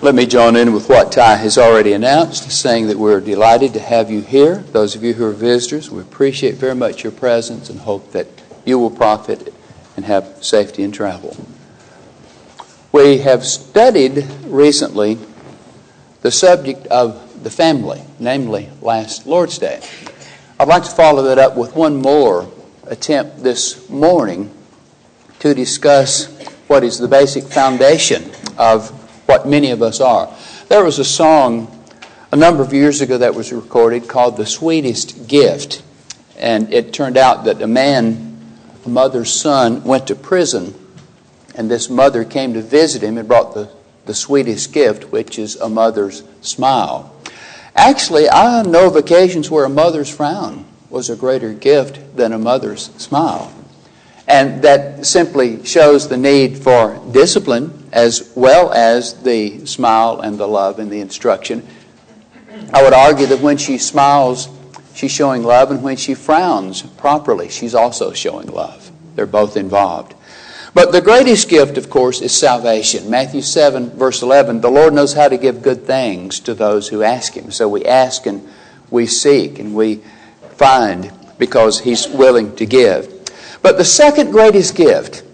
Let me join in with what Ty has already announced, saying that we're delighted to have you here. Those of you who are visitors, we appreciate very much your presence and hope that you will profit and have safety in travel. We have studied recently the subject of the family, namely last Lord's Day. I'd like to follow that up with one more attempt this morning to discuss what is the basic foundation of what many of us are. There was a song a number of years ago that was recorded called The Sweetest Gift. And it turned out that a mother's son, went to prison. And this mother came to visit him and brought the sweetest gift, which is a mother's smile. Actually, I know of occasions where a mother's frown was a greater gift than a mother's smile. And that simply shows the need for discipline as well as the smile and the love and the instruction. I would argue that when she smiles, she's showing love, and when she frowns properly, she's also showing love. They're both involved. But the greatest gift, of course, is salvation. Matthew 7, verse 11, the Lord knows how to give good things to those who ask Him. So we ask and we seek and we find because He's willing to give. But the second greatest gift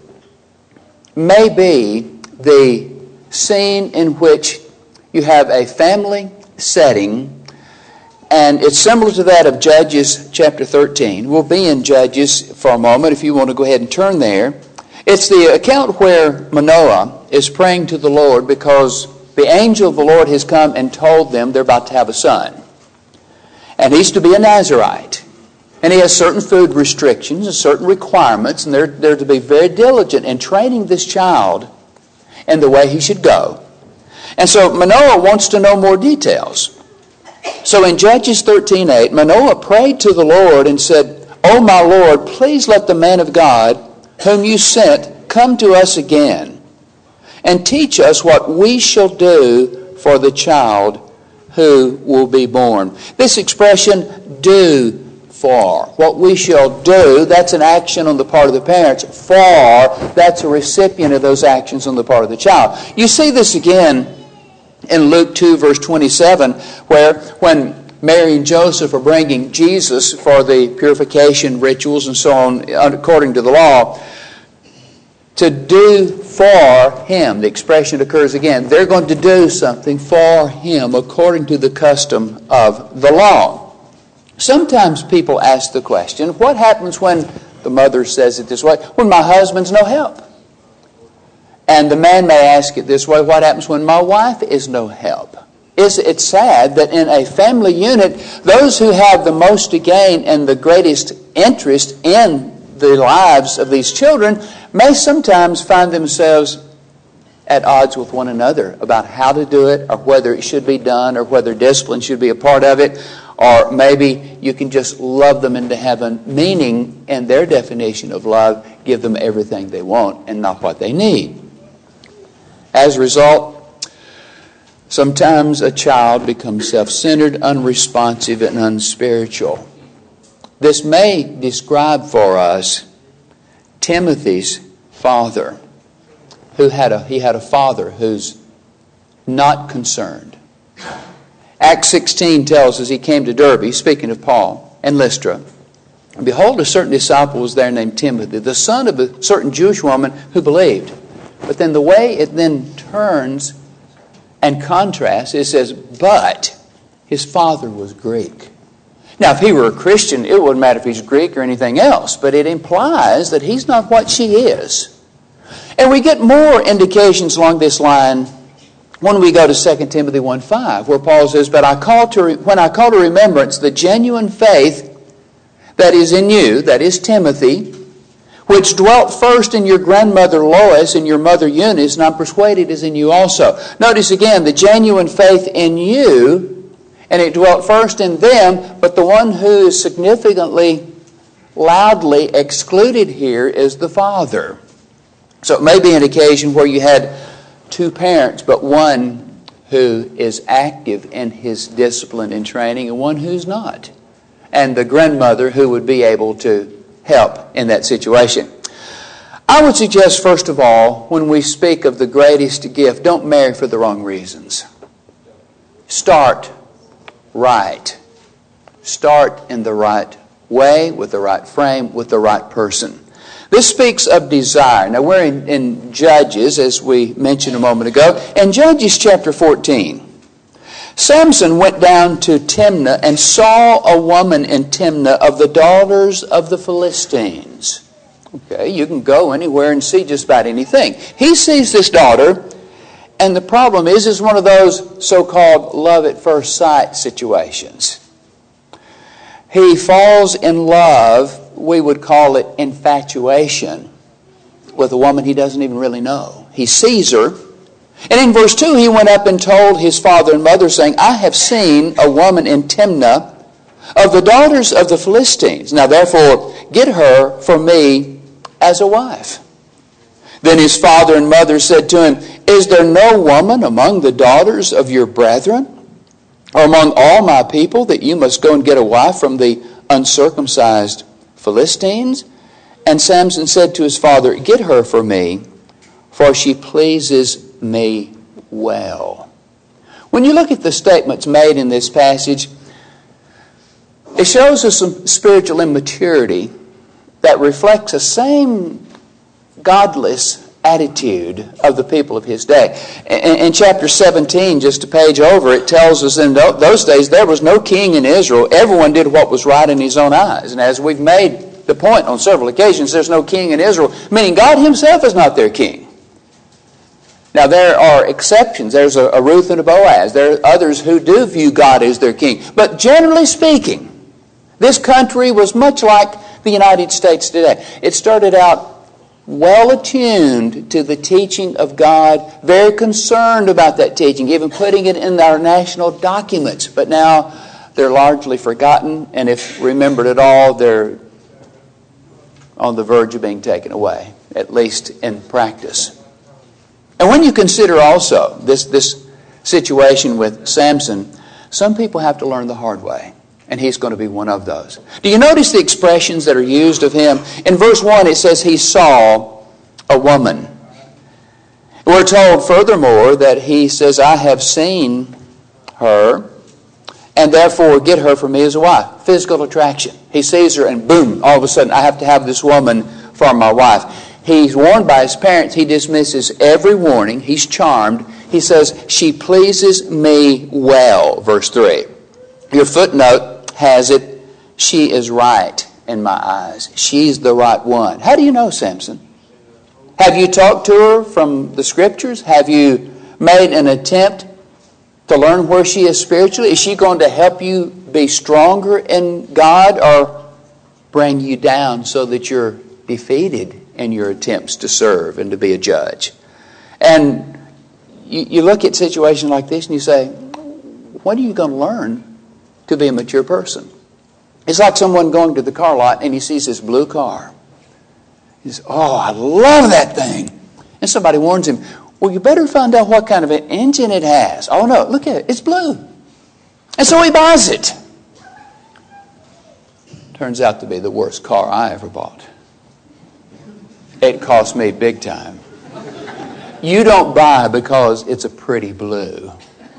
may be the scene in which you have a family setting, and it's similar to that of Judges chapter 13. We'll be in Judges for a moment if you want to go ahead and turn there. It's the account where Manoah is praying to the Lord because the angel of the Lord has come and told them they're about to have a son. And he's to be a Nazirite. And he has certain food restrictions and certain requirements, and they're to be very diligent in training this child in the way he should go. And so Manoah wants to know more details. So in Judges 13:8, Manoah prayed to the Lord and said, "O my Lord, please let the man of God whom you sent come to us again and teach us what we shall do for the child who will be born." This expression, do for. What we shall do, that's an action on the part of the parents. For, that's a recipient of those actions on the part of the child. You see this again in Luke 2, verse 27, where when Mary and Joseph are bringing Jesus for the purification rituals and so on, according to the law, to do for Him. The expression occurs again. They're going to do something for Him according to the custom of the law. Sometimes people ask the question, what happens when, the mother says it this way, when my husband's no help? And the man may ask it this way, what happens when my wife is no help? It's sad that in a family unit, those who have the most to gain and the greatest interest in the lives of these children may sometimes find themselves at odds with one another about how to do it, or whether it should be done, or whether discipline should be a part of it. Or maybe you can just love them into heaven, meaning in their definition of love, give them everything they want and not what they need. As a result, sometimes a child becomes self-centered, unresponsive, and unspiritual. This may describe for us Timothy's father, he had a father who's not concerned. Acts 16 tells us he came to Derbe, speaking of Paul, and Lystra. And behold, a certain disciple was there named Timothy, the son of a certain Jewish woman who believed. But then the way it then turns and contrasts, it says, but his father was Greek. Now, if he were a Christian, it wouldn't matter if he's Greek or anything else, but it implies that he's not what she is. And we get more indications along this line when we go to 2 Timothy 1:5, where Paul says, "But when I call to remembrance the genuine faith that is in you," that is Timothy, "which dwelt first in your grandmother Lois and your mother Eunice, and I'm persuaded is in you also." Notice again, the genuine faith in you, and it dwelt first in them, but the one who is significantly, loudly excluded here is the father. So it may be an occasion where you had two parents, but one who is active in his discipline and training and one who's not. And the grandmother who would be able to help in that situation. I would suggest, first of all, when we speak of the greatest gift, don't marry for the wrong reasons. Start right. Start in the right way, with the right frame, with the right person. This speaks of desire. Now we're in Judges, as we mentioned a moment ago. In Judges chapter 14, Samson went down to Timnah and saw a woman in Timnah of the daughters of the Philistines. Okay, you can go anywhere and see just about anything. He sees this daughter, and the problem is it's one of those so-called love at first sight situations. He falls in love, we would call it infatuation, with a woman he doesn't even really know. He sees her, and in verse 2 he went up and told his father and mother, saying, I have seen a woman in Timnah of the daughters of the Philistines. Now therefore get her for me as a wife. Then his father and mother said to him, Is there no woman among the daughters of your brethren, or among all my people, that you must go and get a wife from the uncircumcised Philistines? And Samson said to his father, Get her for me, for she pleases me well. When you look at the statements made in this passage, it shows us some spiritual immaturity that reflects the same godless attitude of the people of his day. In chapter 17, just a page over, it tells us in those days there was no king in Israel. Everyone did what was right in his own eyes. And as we've made the point on several occasions, there's no king in Israel, meaning God himself is not their king. Now there are exceptions. There's a Ruth and a Boaz. There are others who do view God as their king. But generally speaking, this country was much like the United States today. It started out well attuned to the teaching of God, very concerned about that teaching, even putting it in our national documents. But now they're largely forgotten, and if remembered at all, they're on the verge of being taken away, at least in practice. And when you consider also this situation with Samson, some people have to learn the hard way. And he's going to be one of those. Do you notice the expressions that are used of him? In verse 1 it says he saw a woman. We're told furthermore that he says, I have seen her, and therefore get her for me as a wife. Physical attraction. He sees her and boom, all of a sudden I have to have this woman for my wife. He's warned by his parents. He dismisses every warning. He's charmed. He says, she pleases me well. Verse 3. Your footnote has it, she is right in my eyes. She's the right one. How do you know, Samson? Have you talked to her from the Scriptures? Have you made an attempt to learn where she is spiritually? Is she going to help you be stronger in God, or bring you down so that you're defeated in your attempts to serve and to be a judge? And you look at situations like this and you say, when are you going to learn to be a mature person? It's like someone going to the car lot and he sees this blue car. He says, oh, I love that thing. And somebody warns him, well, you better find out what kind of an engine it has. Oh no, look at it, it's blue. And so he buys it. Turns out to be the worst car I ever bought. It cost me big time. You don't buy because it's a pretty blue.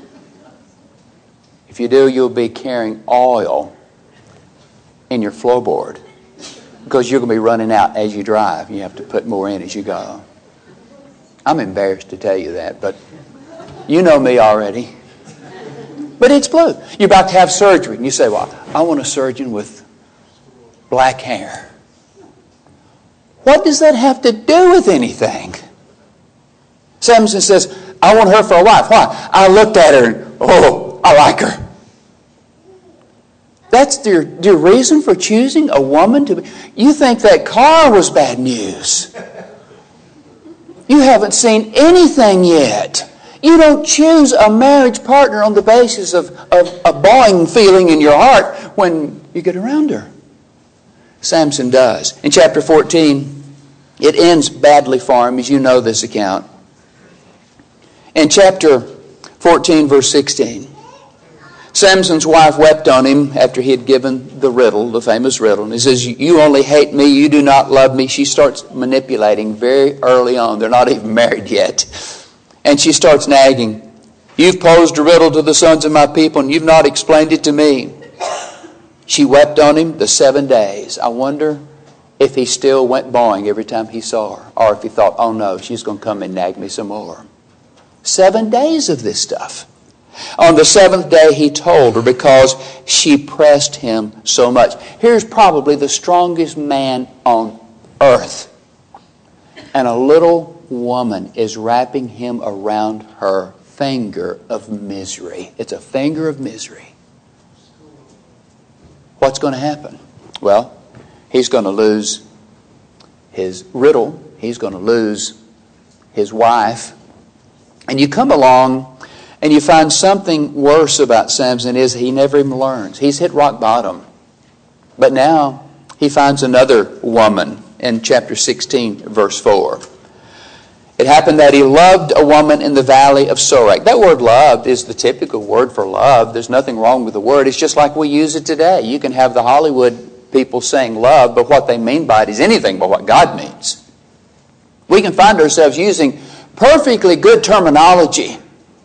If you do, you'll be carrying oil in your floorboard, because you're going to be running out as you drive. You have to put more in as you go. I'm embarrassed to tell you that, but you know me already. But it's blue. You're about to have surgery, and you say, well, I want a surgeon with black hair. What does that have to do with anything? Samson says, I want her for a wife. Why? I looked at her and, oh, I like her. That's your reason for choosing a woman to be. You think that car was bad news. You haven't seen anything yet. You don't choose a marriage partner on the basis of a bawling feeling in your heart when you get around her. Samson does. In chapter 14, it ends badly for him, as you know this account. In chapter 14, verse 16, Samson's wife wept on him after he had given the riddle, the famous riddle. And he says, you only hate me, you do not love me. She starts manipulating very early on. They're not even married yet. And she starts nagging. You've posed a riddle to the sons of my people and you've not explained it to me. She wept on him the 7 days. I wonder if he still went bawling every time he saw her. Or if he thought, oh no, she's going to come and nag me some more. 7 days of this stuff. On the 7th day he told her because she pressed him so much. Here's probably the strongest man on earth. And a little woman is wrapping him around her finger of misery. It's a finger of misery. What's going to happen? Well, he's going to lose his riddle. He's going to lose his wife. And you come along and you find something worse about Samson is he never even learns. He's hit rock bottom. But now he finds another woman in chapter 16, verse 4. It happened that he loved a woman in the valley of Sorek. That word loved is the typical word for love. There's nothing wrong with the word. It's just like we use it today. You can have the Hollywood people saying love, but what they mean by it is anything but what God means. We can find ourselves using perfectly good terminology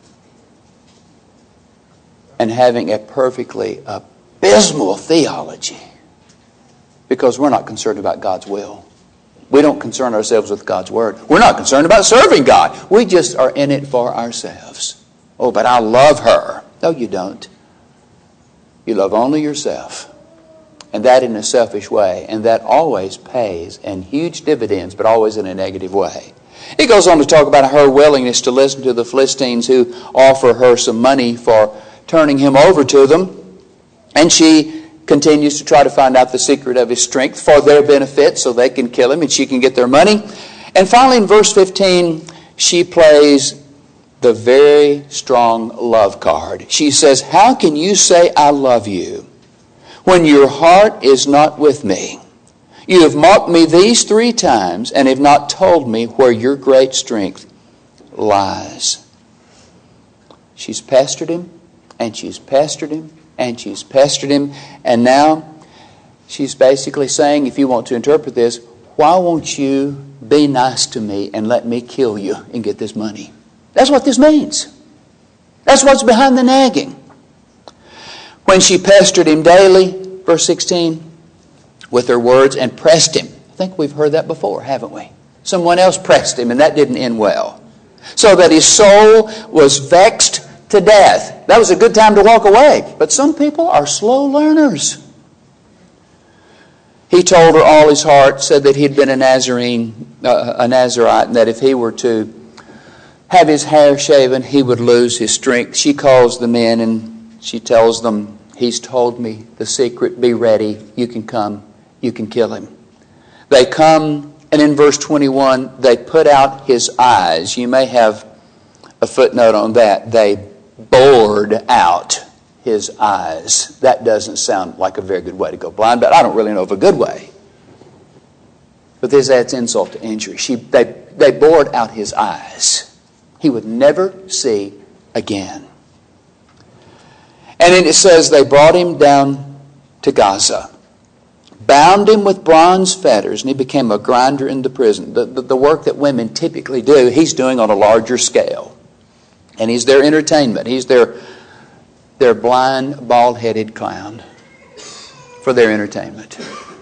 and having a perfectly abysmal theology because we're not concerned about God's will. We don't concern ourselves with God's Word. We're not concerned about serving God. We just are in it for ourselves. Oh, but I love her. No, you don't. You love only yourself. And that in a selfish way. And that always pays in huge dividends, but always in a negative way. He goes on to talk about her willingness to listen to the Philistines who offer her some money for turning him over to them. And she continues to try to find out the secret of his strength for their benefit so they can kill him and she can get their money. And finally in verse 15, she plays the very strong love card. She says, how can you say I love you when your heart is not with me? You have mocked me these 3 times and have not told me where your great strength lies. She's pestered him. And she's pestered him, and she's pestered him. And now she's basically saying, if you want to interpret this, why won't you be nice to me and let me kill you and get this money? That's what this means. That's what's behind the nagging. When she pestered him daily, verse 16, with her words and pressed him. I think we've heard that before, haven't we? Someone else pressed him and that didn't end well. So that his soul was vexed to death. That was a good time to walk away. But some people are slow learners. He told her all his heart, said that he'd been a Nazarite, and that if he were to have his hair shaven, he would lose his strength. She calls the men and she tells them, he's told me the secret, be ready, you can come, you can kill him. They come, and in verse 21, they put out his eyes. You may have a footnote on that. They bored out his eyes. That doesn't sound like a very good way to go blind, but I don't really know of a good way. But this adds insult to injury. They bored out his eyes. He would never see again. And then it says they brought him down to Gaza, bound him with bronze fetters, and he became a grinder in the prison. The work that women typically do, he's doing on a larger scale. And he's their entertainment. He's their blind, bald-headed clown for their entertainment.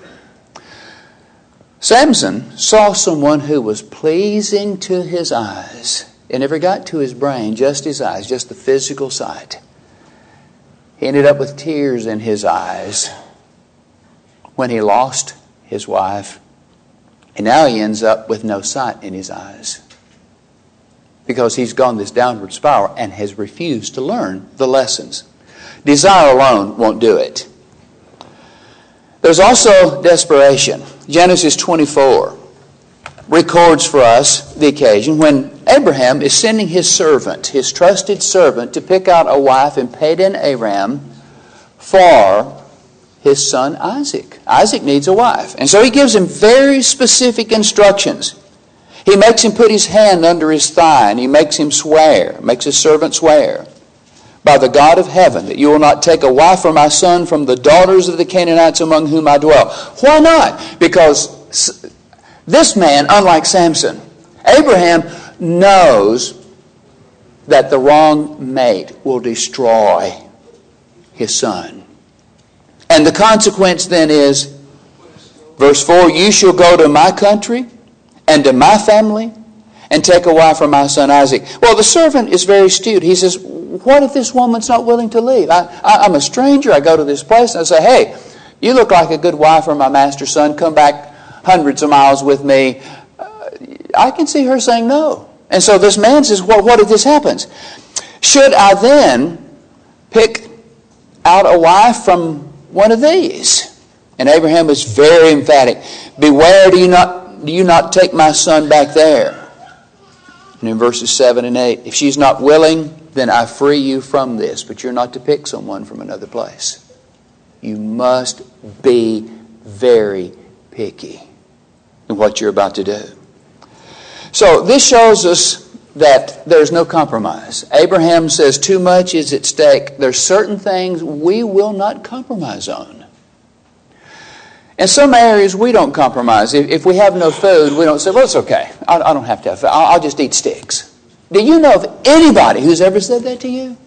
Samson saw someone who was pleasing to his eyes. It never got to his brain, just his eyes, just the physical sight. He ended up with tears in his eyes when he lost his wife. And now he ends up with no sight in his eyes, because he's gone this downward spiral and has refused to learn the lessons. Desire alone won't do it. There's also desperation. Genesis 24 records for us the occasion when Abraham is sending his servant, his trusted servant, to pick out a wife in Padan Aram for his son Isaac. Isaac needs a wife. And so he gives him very specific instructions. He makes him put his hand under his thigh and he makes him swear, makes his servant swear by the God of heaven, that you will not take a wife for my son from the daughters of the Canaanites among whom I dwell. Why not? Because this man, unlike Samson, Abraham knows that the wrong mate will destroy his son. And the consequence then is, verse 4, you shall go to my country and to my family and take a wife for my son Isaac. Well, the servant is very astute. He says, what if this woman's not willing to leave? I'm a stranger. I go to this place and I say, hey, you look like a good wife for my master's son. Come back hundreds of miles with me. I can see her saying no. And so this man says, well, what if this happens? Should I then pick out a wife from one of these? And Abraham was very emphatic. Beware, do you not take my son back there. And in verses 7 and 8, if she's not willing, then I free you from this. But you're not to pick someone from another place. You must be very picky in what you're about to do. So this shows us that there's no compromise. Abraham says too much is at stake. There's certain things we will not compromise on. In some areas we don't compromise. If we have no food, we don't say, well, it's okay. I don't have to have food. I'll just eat sticks. Do you know of anybody who's ever said that to you?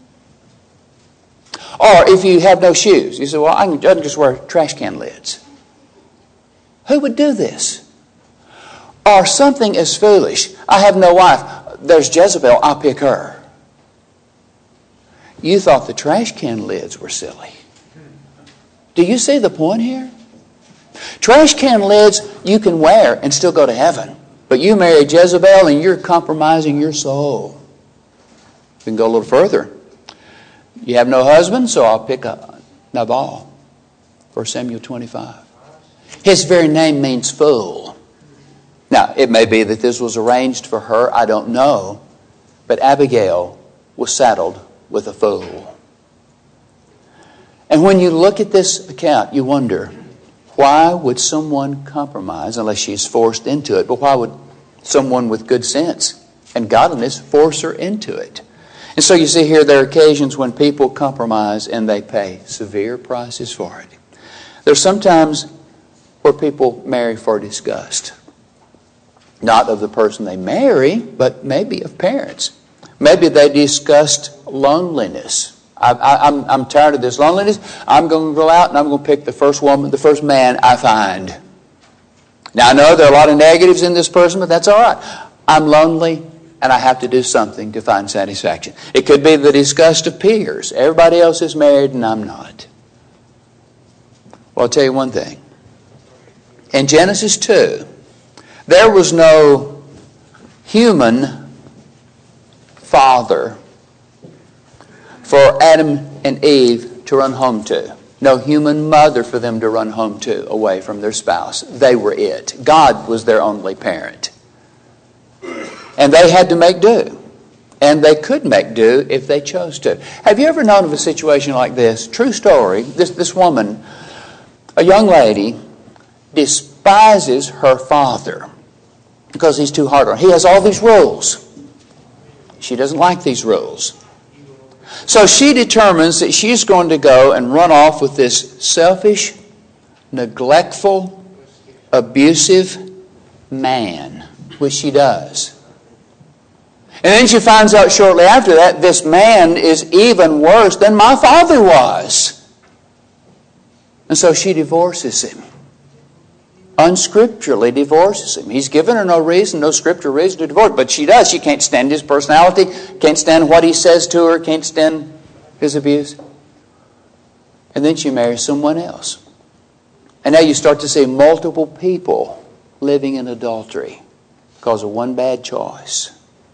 Or if you have no shoes, you say, well, I can just wear trash can lids. Who would do this? Or something as foolish. I have no wife. There's Jezebel. I'll pick her. You thought the trash can lids were silly. Do you see the point here? Trash can lids you can wear and still go to heaven. But you marry Jezebel and you're compromising your soul. You can go a little further. You have no husband, so I'll pick up Nabal. 1 Samuel 25. His very name means fool. Now, it may be that this was arranged for her. I don't know. But Abigail was saddled with a fool. And when you look at this account, you wonder, why would someone compromise unless she's forced into it? But why would someone with good sense and godliness force her into it? And so you see here there are occasions when people compromise and they pay severe prices for it. There's sometimes where people marry for disgust. Not of the person they marry, but maybe of parents. Maybe they discussed loneliness. I'm tired of this loneliness. I'm going to go out and I'm going to pick the first woman, the first man I find. Now I know there are a lot of negatives in this person, but that's all right. I'm lonely and I have to do something to find satisfaction. It could be the disgust of peers. Everybody else is married and I'm not. Well, I'll tell you one thing. In Genesis 2, there was no human father for Adam and Eve to run home to. No human mother for them to run home to away from their spouse. They were it. God was their only parent. And they had to make do. And they could make do if they chose to. Have you ever known of a situation like this? True story. This woman, a young lady, despises her father because he's too hard on her. He has all these rules. She doesn't like these rules. So she determines that she's going to go and run off with this selfish, neglectful, abusive man, which she does. And then she finds out shortly after that, this man is even worse than my father was. And so she divorces him. Unscripturally divorces him. He's given her no reason, no scriptural reason to divorce. But she does. She can't stand his personality, can't stand what he says to her, can't stand his abuse. And then she marries someone else. And now you start to see multiple people living in adultery because of one bad choice.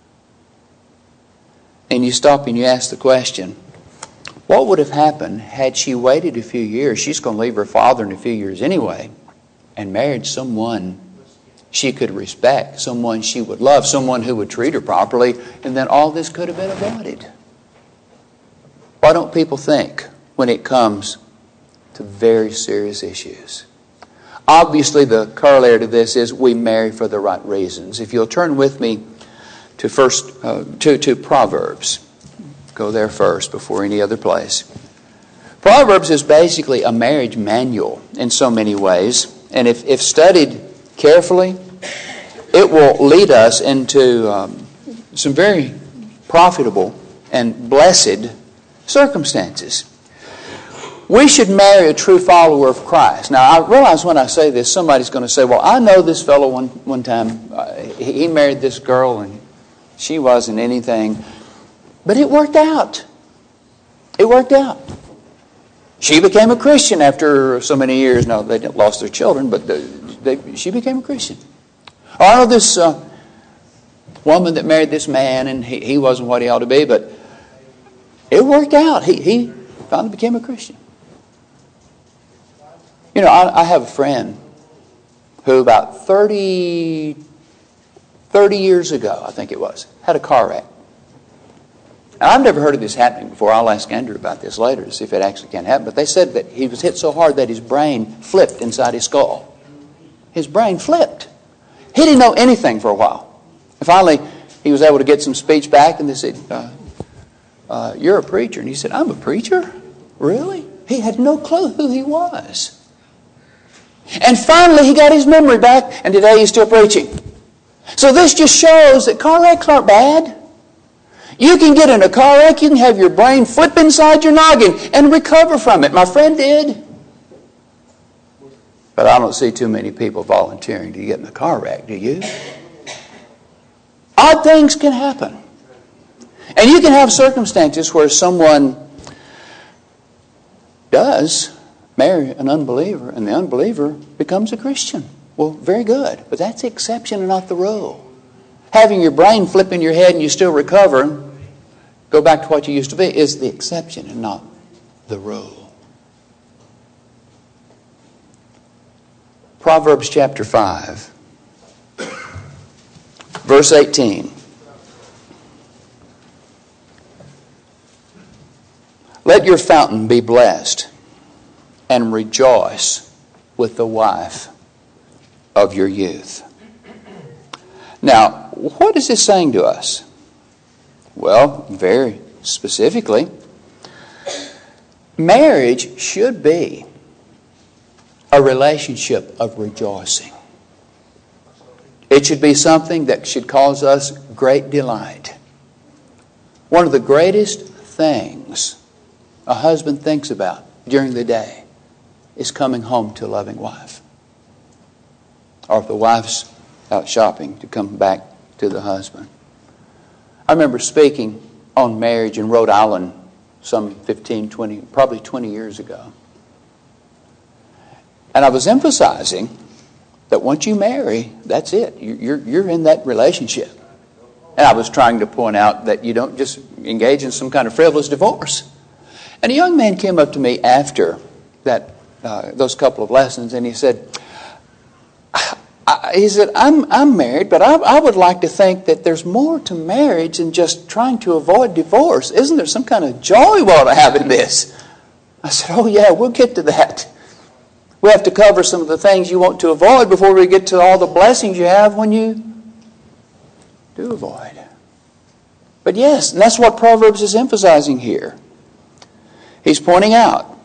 And you stop and you ask the question, what would have happened had she waited a few years? She's going to leave her father in a few years anyway. And married someone she could respect, someone she would love, someone who would treat her properly, and then all this could have been avoided. Why don't people think when it comes to very serious issues? Obviously, the corollary to this is we marry for the right reasons. If you'll turn with me to Proverbs. go there first before any other place. Proverbs is basically a marriage manual in so many ways. And if studied carefully, it will lead us into some very profitable and blessed circumstances. We should marry a true follower of Christ. Now, I realize when I say this, somebody's going to say, well, I know this fellow one time. He married this girl and she wasn't anything. But it worked out. It worked out. She became a Christian after so many years. Now, they lost their children, but she became a Christian. Or I know this woman that married this man, and he wasn't what he ought to be, but it worked out. He finally became a Christian. You know, I have a friend who about 30 years ago, I think it was, had a car wreck. And I've never heard of this happening before. I'll ask Andrew about this later to see if it actually can happen. But they said that he was hit so hard that his brain flipped inside his skull. His brain flipped. He didn't know anything for a while. And finally, he was able to get some speech back, and they said, you're a preacher. And he said, I'm a preacher? Really? He had no clue who he was. And finally, he got his memory back, and today he's still preaching. So this just shows that car wrecks aren't bad. You can get in a car wreck, you can have your brain flip inside your noggin and recover from it. My friend did. But I don't see too many people volunteering to get in a car wreck, do you? Odd things can happen. And you can have circumstances where someone does marry an unbeliever and the unbeliever becomes a Christian. Well, very good. But that's the exception and not the rule. Having your brain flip in your head and you still recover, go back to what you used to be, is the exception and not the rule. Proverbs chapter 5, verse 18. Let your fountain be blessed, and rejoice with the wife of your youth. Now, what is this saying to us? Well, very specifically, marriage should be a relationship of rejoicing. It should be something that should cause us great delight. One of the greatest things a husband thinks about during the day is coming home to a loving wife. Or if the wife's out shopping, to come back to the husband. I remember speaking on marriage in Rhode Island some 15, 20, probably 20 years ago. And I was emphasizing that once you marry, that's it. You're in that relationship. And I was trying to point out that you don't just engage in some kind of frivolous divorce. And a young man came up to me after that those couple of lessons, and he said, I'm married, but I would like to think that there's more to marriage than just trying to avoid divorce. Isn't there some kind of joy we ought to have in this? I said, oh yeah, we'll get to that. We have to cover some of the things you want to avoid before we get to all the blessings you have when you do avoid. But yes, and that's what Proverbs is emphasizing here. He's pointing out,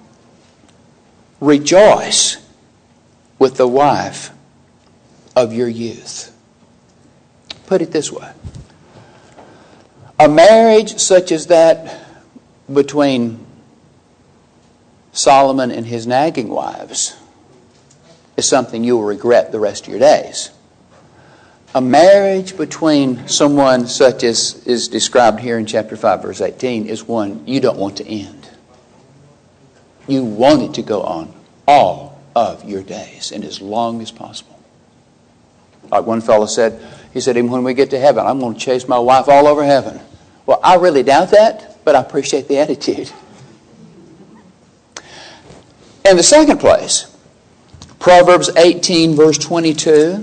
rejoice with the wife of your youth. Put it this way. A marriage such as that between Solomon and his nagging wives is something you will regret the rest of your days. A marriage between someone such as is described here in chapter 5, verse 18 is one you don't want to end. You want it to go on all of your days and as long as possible. Like one fellow said, he said, even when we get to heaven, I'm going to chase my wife all over heaven. Well, I really doubt that, but I appreciate the attitude. In the second place, Proverbs 18, verse 22,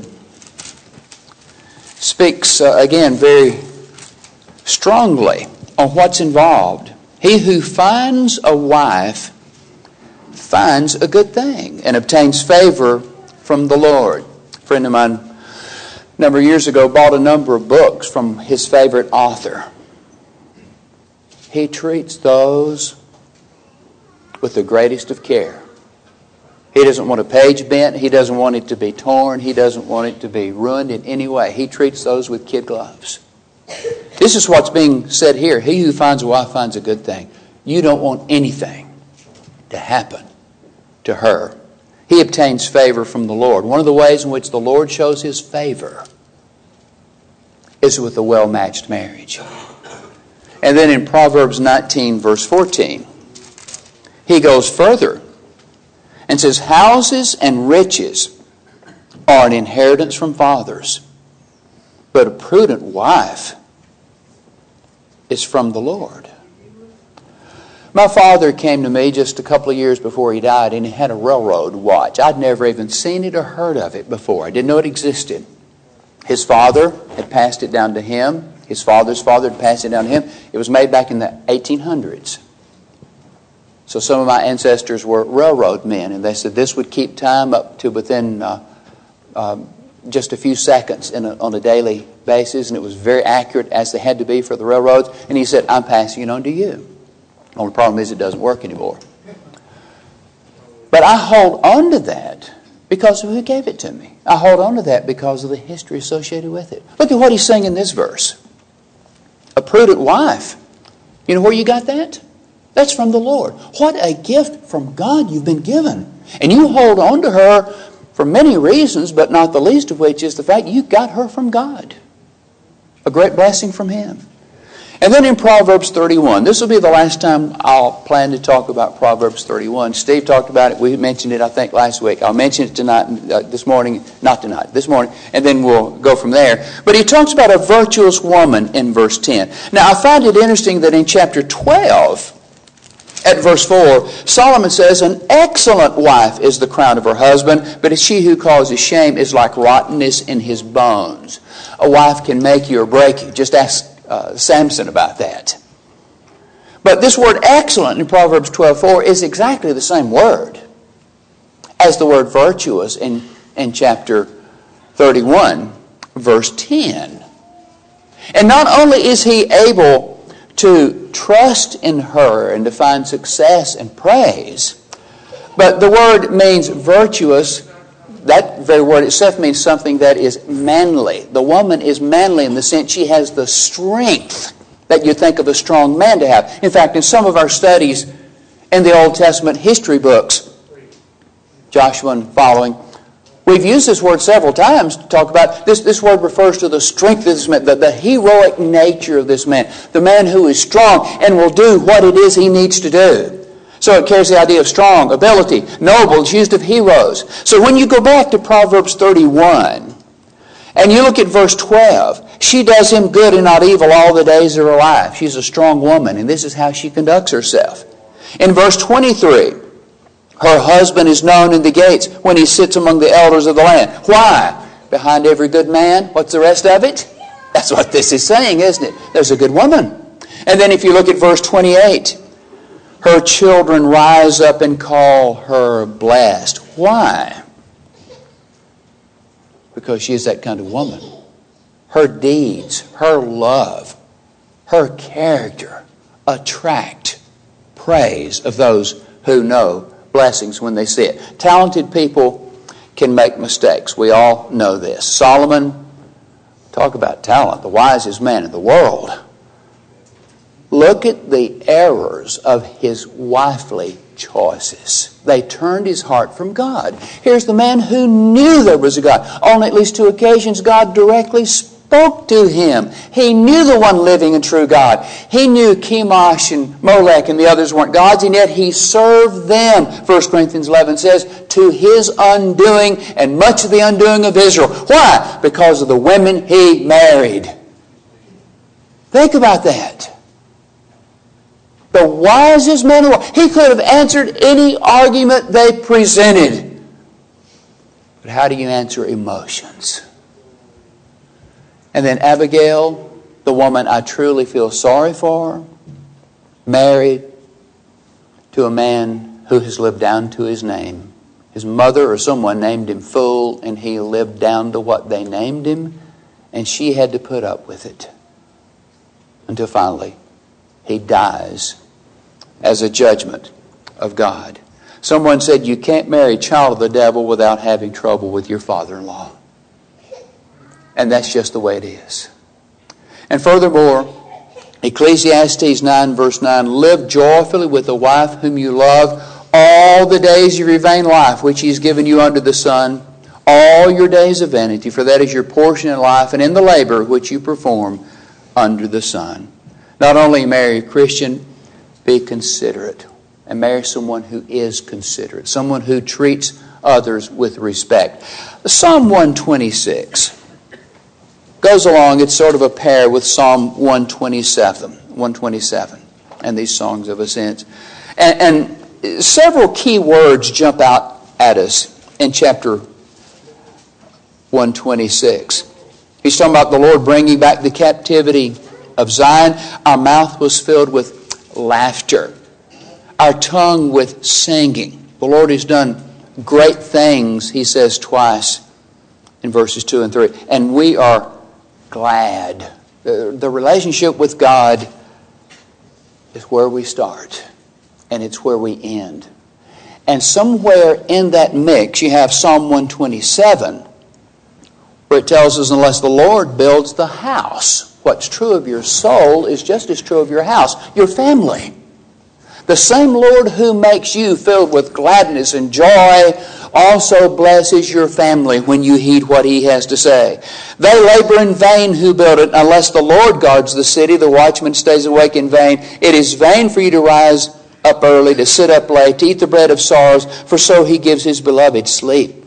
speaks again very strongly on what's involved. He who finds a wife finds a good thing and obtains favor from the Lord. A friend of mine a number of years ago bought a number of books from his favorite author. He treats those with the greatest of care. He doesn't want a page bent. He doesn't want it to be torn. He doesn't want it to be ruined in any way. He treats those with kid gloves. This is what's being said here. He who finds a wife finds a good thing. You don't want anything to happen to her. He obtains favor from the Lord. One of the ways in which the Lord shows His favor is with a well-matched marriage. And then in Proverbs 19, verse 14, he goes further and says, houses and riches are an inheritance from fathers, but a prudent wife is from the Lord. My father came to me just a couple of years before he died, and he had a railroad watch. I'd never even seen it or heard of it before. I didn't know it existed. His father had passed it down to him. His father's father had passed it down to him. It was made back in the 1800s. So some of my ancestors were railroad men, and they said this would keep time up to within just a few seconds on a daily basis, and it was very accurate as they had to be for the railroads. And he said, I'm passing it on to you. The only problem is it doesn't work anymore. But I hold on to that because of who gave it to me. I hold on to that because of the history associated with it. Look at what he's saying in this verse. A prudent wife. You know where you got that? That's from the Lord. What a gift from God you've been given. And you hold on to her for many reasons, but not the least of which is the fact you got her from God. A great blessing from Him. And then in Proverbs 31, this will be the last time I'll plan to talk about Proverbs 31. Steve talked about it. We mentioned it, I think, last week. I'll mention it tonight, this morning, and then we'll go from there. But he talks about a virtuous woman in verse 10. Now, I find it interesting that in chapter 12, at verse 4, Solomon says, an excellent wife is the crown of her husband, but she who causes shame is like rottenness in his bones. A wife can make you or break you. Just ask Samson about that. But this word excellent in Proverbs 12:4 is exactly the same word as the word virtuous in chapter 31, verse 10. And not only is he able to trust in her and to find success and praise, but the word means virtuous. That very word itself means something that is manly. The woman is manly in the sense she has the strength that you think of a strong man to have. In fact, in some of our studies in the Old Testament history books, Joshua and following, we've used this word several times to talk about this. This word refers to the strength of this man, the heroic nature of this man, the man who is strong and will do what it is he needs to do. So it carries the idea of strong, ability, noble. It's used of heroes. So when you go back to Proverbs 31 and you look at verse 12, she does him good and not evil all the days of her life. She's a strong woman, and this is how she conducts herself. In verse 23, her husband is known in the gates when he sits among the elders of the land. Why? Behind every good man, what's the rest of it? That's what this is saying, isn't it? There's a good woman. And then if you look at verse 28, her children rise up and call her blessed. Why? Because she is that kind of woman. Her deeds, her love, her character attract praise of those who know blessings when they see it. Talented people can make mistakes. We all know this. Solomon, talk about talent, the wisest man in the world. Look at the errors of his wifely choices. They turned his heart from God. Here's the man who knew there was a God. On at least 2 occasions, God directly spoke to him. He knew the one living and true God. He knew Chemosh and Molech and the others weren't gods, and yet he served them. 1 Corinthians 11 says, to his undoing and much of the undoing of Israel. Why? Because of the women he married. Think about that. The wisest man in the world. He could have answered any argument they presented. But how do you answer emotions? And then Abigail, the woman I truly feel sorry for, married to a man who has lived down to his name. His mother or someone named him fool, and he lived down to what they named him, and she had to put up with it until finally He dies as a judgment of God. Someone said you can't marry a child of the devil without having trouble with your father-in-law. And that's just the way it is. And furthermore, Ecclesiastes 9 verse 9, live joyfully with the wife whom you love all the days of your vain life, which He has given you under the sun, all your days of vanity, for that is your portion in life and in the labor which you perform under the sun. Not only marry a Christian, be considerate. And marry someone who is considerate, someone who treats others with respect. Psalm 126 goes along, it's sort of a pair with Psalm 127, and these songs of ascents. And several key words jump out at us in chapter 126. He's talking about the Lord bringing back the captivity of Zion. Our mouth was filled with laughter, our tongue with singing. The Lord has done great things, he says twice in verses 2 and 3. And we are glad. The relationship with God is where we start, and it's where we end. And somewhere in that mix, you have Psalm 127, where it tells us, unless the Lord builds the house, what's true of your soul is just as true of your house, your family. The same Lord who makes you filled with gladness and joy also blesses your family when you heed what He has to say. They labor in vain who build it. Unless the Lord guards the city, the watchman stays awake in vain. It is vain for you to rise up early, to sit up late, to eat the bread of sorrows, for so He gives His beloved sleep.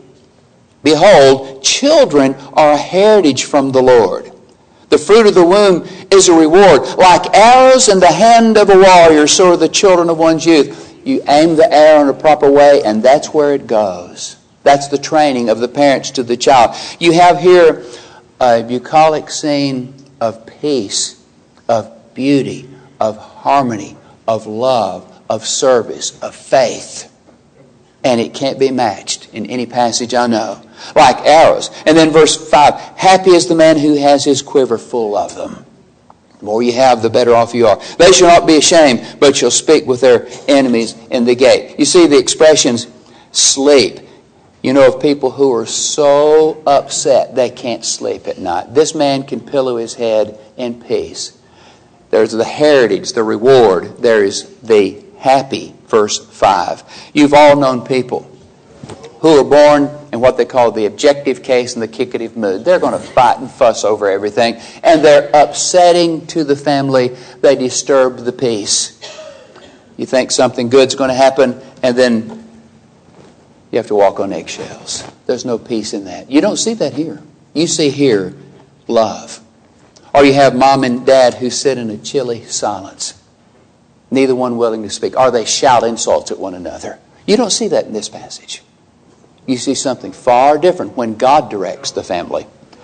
Behold, children are a heritage from the Lord. The fruit of the womb is a reward. Like arrows in the hand of a warrior, so are the children of one's youth. You aim the arrow in a proper way, and that's where it goes. That's the training of the parents to the child. You have here a bucolic scene of peace, of beauty, of harmony, of love, of service, of faith. And it can't be matched in any passage I know. Like arrows. And then verse 5, happy is the man who has his quiver full of them. The more you have, the better off you are. They shall not be ashamed, but shall speak with their enemies in the gate. You see the expressions, sleep. You know of people who are so upset they can't sleep at night. This man can pillow his head in peace. There's the heritage, the reward. There is the happy, verse 5. You've all known people who are born in what they call the objective case and the kickative mood. They're going to fight and fuss over everything, and they're upsetting to the family. They disturb the peace. You think something good's going to happen, and then you have to walk on eggshells. There's no peace in that. You don't see that here. You see here love. Or you have mom and dad who sit in a chilly silence, neither one willing to speak. Or they shout insults at one another. You don't see that in this passage. You see something far different when God directs the family.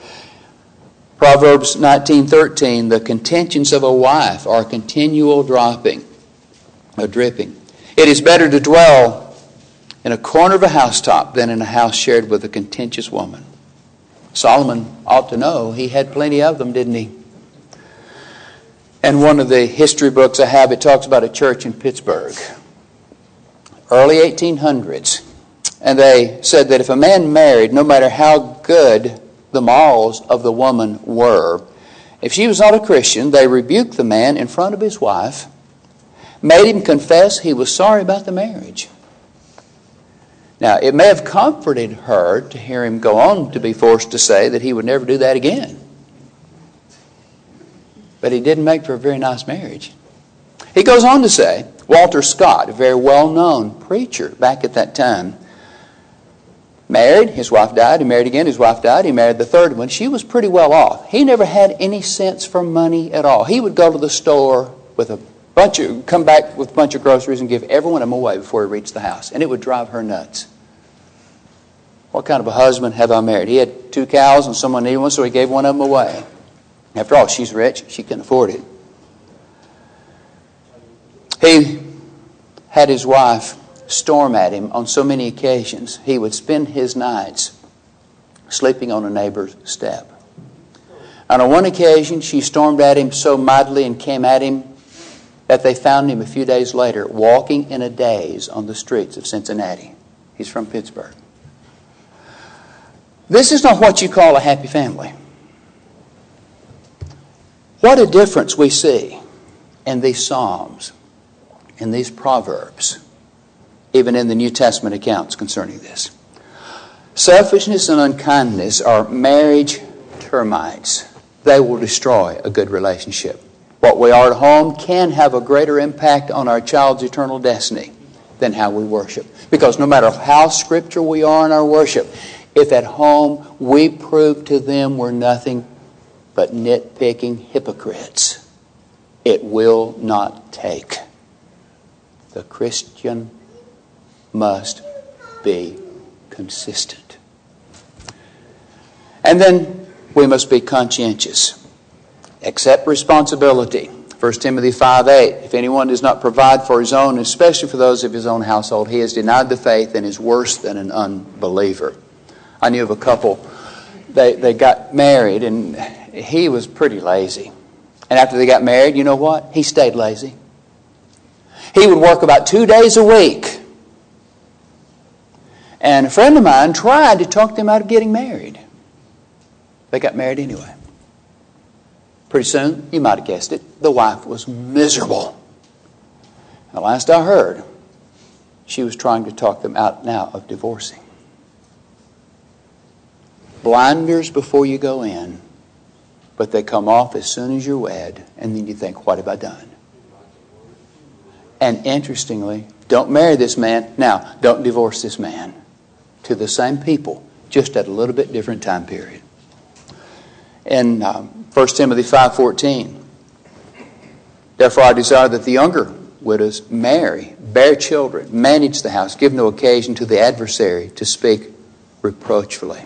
Proverbs 19:13, the contentions of a wife are a continual dripping. It is better to dwell in a corner of a housetop than in a house shared with a contentious woman. Solomon ought to know. He had plenty of them, didn't he? And one of the history books I have, it talks about a church in Pittsburgh, early 1800s. And they said that if a man married, no matter how good the morals of the woman were, if she was not a Christian, they rebuked the man in front of his wife, made him confess he was sorry about the marriage. Now, it may have comforted her to hear him go on to be forced to say that he would never do that again. But he didn't make for a very nice marriage. He goes on to say, Walter Scott, a very well-known preacher back at that time, married, his wife died, he married again, his wife died, he married the third one. She was pretty well off. He never had any sense for money at all. He would go to the store with come back with a bunch of groceries and give every one of them away before he reached the house. And it would drive her nuts. What kind of a husband have I married? He had 2 cows and someone needed one, so he gave one of them away. After all, she's rich. She can afford it. He had his wife storm at him on so many occasions. He would spend his nights sleeping on a neighbor's step. And on one occasion, she stormed at him so mightily and came at him that they found him a few days later walking in a daze on the streets of Cincinnati. He's from Pittsburgh. This is not what you call a happy family. What a difference we see in these Psalms, in these Proverbs, even in the New Testament accounts concerning this. Selfishness and unkindness are marriage termites. They will destroy a good relationship. What we are at home can have a greater impact on our child's eternal destiny than how we worship. Because no matter how scriptural we are in our worship, if at home we prove to them we're nothing but nitpicking hypocrites, it will not take. The Christian must be consistent. And then we must be conscientious. Accept responsibility. 1 Timothy 5:8, if anyone does not provide for his own, especially for those of his own household, he has denied the faith and is worse than an unbeliever. I knew of a couple, they got married and he was pretty lazy. And after they got married, you know what? He stayed lazy. He would work about 2 days a week. And a friend of mine tried to talk them out of getting married. They got married anyway. Pretty soon, you might have guessed it, the wife was miserable. The last I heard, she was trying to talk them out now of divorcing. Blinders before you go in, but they come off as soon as you're wed, and then you think, what have I done? And interestingly, don't marry this man. Now, don't divorce this man. To the same people, just at a little bit different time period. In 1 Timothy 5:14, therefore I desire that the younger widows marry, bear children, manage the house, give no occasion to the adversary to speak reproachfully.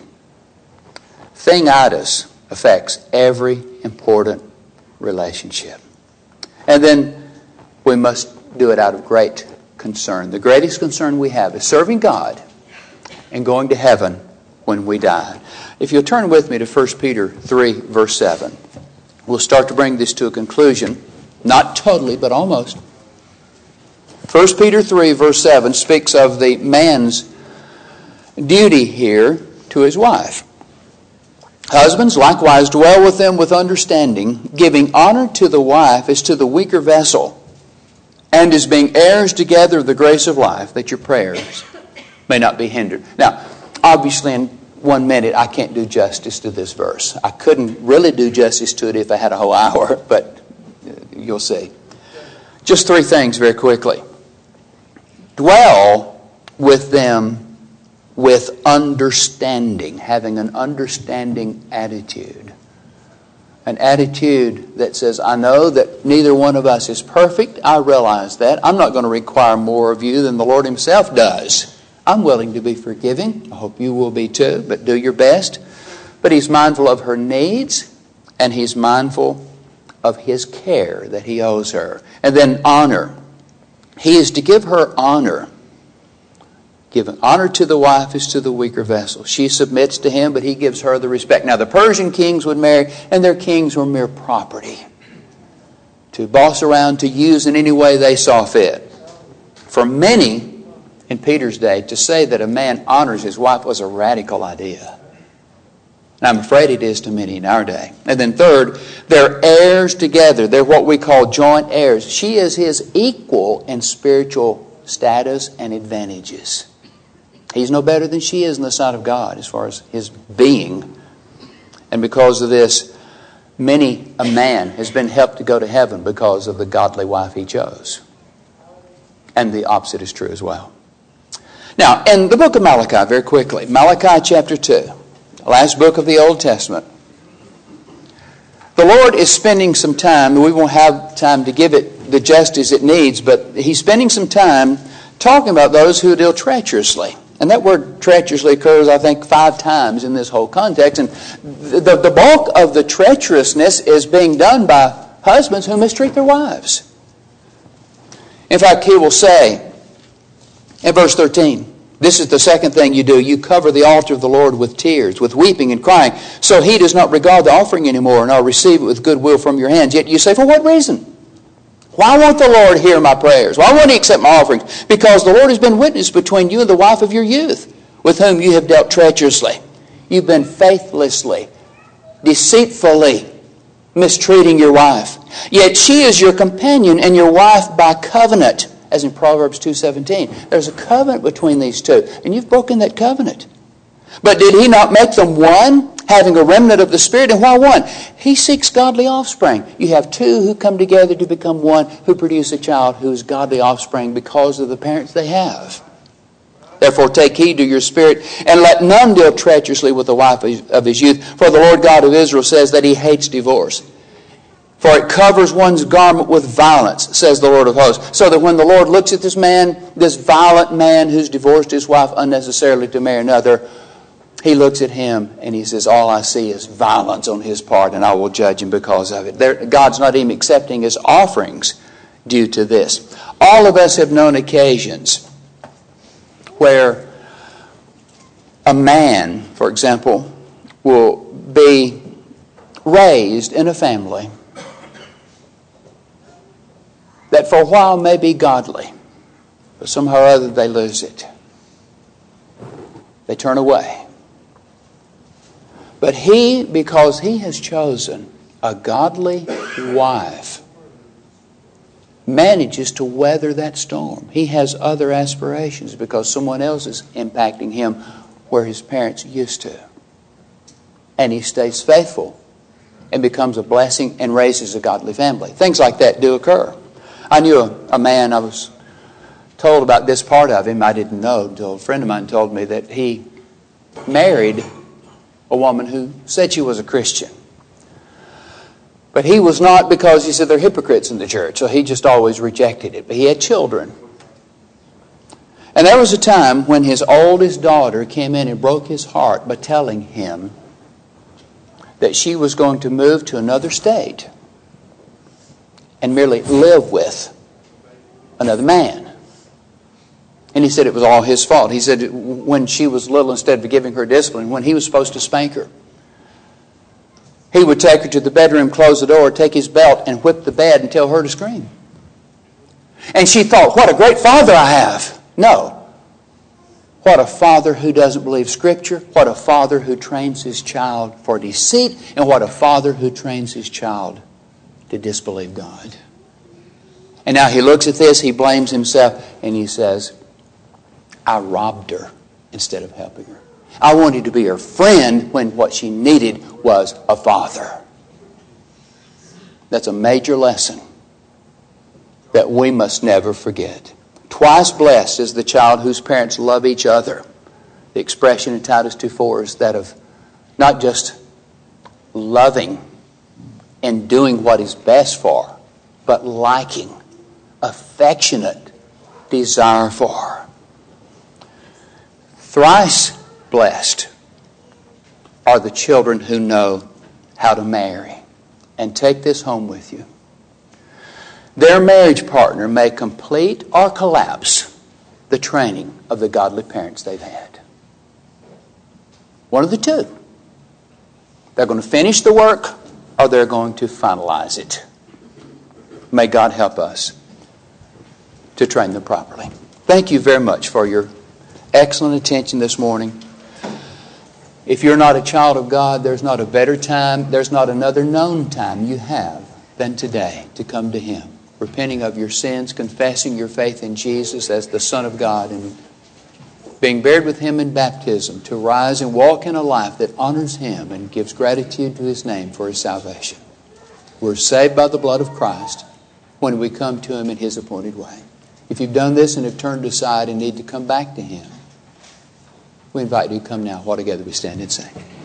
Thingitis affects every important relationship. And then we must do it out of great concern. The greatest concern we have is serving God and going to heaven when we die. If you'll turn with me to 1 Peter 3, verse 7. We'll start to bring this to a conclusion. Not totally, but almost. 1 Peter 3, verse 7 speaks of the man's duty here to his wife. Husbands, likewise, dwell with them with understanding, giving honor to the wife as to the weaker vessel, and as being heirs together of the grace of life, that your prayers may not be hindered. Now, obviously in 1 minute I can't do justice to this verse. I couldn't really do justice to it if I had a whole hour, but you'll see. Just 3 things very quickly. Dwell with them with understanding, having an understanding attitude. An attitude that says, I know that neither one of us is perfect. I realize that. I'm not going to require more of you than the Lord Himself does. I'm willing to be forgiving. I hope you will be too, but do your best. But He's mindful of her needs, and He's mindful of His care that He owes her. And then honor. He is to give her honor. Giving honor to the wife is to the weaker vessel. She submits to him, but he gives her the respect. Now, the Persian kings would marry, and their kings were mere property to boss around, to use in any way they saw fit. For many in Peter's day, to say that a man honors his wife was a radical idea. And I'm afraid it is to many in our day. And then third, they're heirs together. They're what we call joint heirs. She is his equal in spiritual status and advantages. He's no better than she is in the sight of God as far as his being. And because of this, many a man has been helped to go to heaven because of the godly wife he chose. And the opposite is true as well. Now, in the book of Malachi, very quickly, Malachi chapter 2, the last book of the Old Testament, the Lord is spending some time, we won't have time to give it the justice it needs, but He's spending some time talking about those who deal treacherously. And that word treacherously occurs, I think, 5 times in this whole context. And the bulk of the treacherousness is being done by husbands who mistreat their wives. In fact, He will say in verse 13, this is the second thing you do. You cover the altar of the Lord with tears, with weeping and crying, so He does not regard the offering anymore, nor receive it with goodwill from your hands. Yet you say, for what reason? Why won't the Lord hear my prayers? Why won't He accept my offerings? Because the Lord has been witness between you and the wife of your youth, with whom you have dealt treacherously. You've been faithlessly, deceitfully mistreating your wife. Yet she is your companion and your wife by covenant, as in Proverbs 2:17. There's a covenant between these two, and you've broken that covenant. But did He not make them one, having a remnant of the Spirit? And why one? He seeks godly offspring. You have two who come together to become one, who produce a child who is godly offspring because of the parents they have. Therefore take heed to your spirit, and let none deal treacherously with the wife of his youth. For the Lord God of Israel says that He hates divorce. For it covers one's garment with violence, says the Lord of hosts. So that when the Lord looks at this man, this violent man who's divorced his wife unnecessarily to marry another, He looks at him and He says, all I see is violence on his part, and I will judge him because of it. God's not even accepting his offerings due to this. All of us have known occasions where a man, for example, will be raised in a family that for a while may be godly, but somehow or other they lose it. They turn away. But he, because he has chosen a godly wife, manages to weather that storm. He has other aspirations because someone else is impacting him where his parents used to. And he stays faithful and becomes a blessing and raises a godly family. Things like that do occur. I knew a man, I was told about this part of him, I didn't know until a friend of mine told me that he married a woman who said she was a Christian. But he was not, because he said they're hypocrites in the church, so he just always rejected it. But he had children. And there was a time when his oldest daughter came in and broke his heart by telling him that she was going to move to another state and merely live with another man. And he said it was all his fault. He said when she was little, instead of giving her discipline, when he was supposed to spank her, he would take her to the bedroom, close the door, take his belt, and whip the bed and tell her to scream. And she thought, what a great father I have. No. What a father who doesn't believe Scripture. What a father who trains his child for deceit. And what a father who trains his child to disbelieve God. And now he looks at this, he blames himself, and he says, I robbed her instead of helping her. I wanted to be her friend when what she needed was a father. That's a major lesson that we must never forget. Twice blessed is the child whose parents love each other. The expression in Titus 2:4 is that of not just loving and doing what is best for, but liking, affectionate desire for. Thrice blessed are the children who know how to marry. And take this home with you. Their marriage partner may complete or collapse the training of the godly parents they've had. One of the two. They're going to finish the work or they're going to finalize it. May God help us to train them properly. Thank you very much for your excellent attention this morning. If you're not a child of God, there's not a better time, there's not another known time you have than today to come to Him, repenting of your sins, confessing your faith in Jesus as the Son of God, and being buried with Him in baptism, to rise and walk in a life that honors Him and gives gratitude to His name for His salvation. We're saved by the blood of Christ when we come to Him in His appointed way. If you've done this and have turned aside and need to come back to Him, we invite you to come now while together we stand and sing.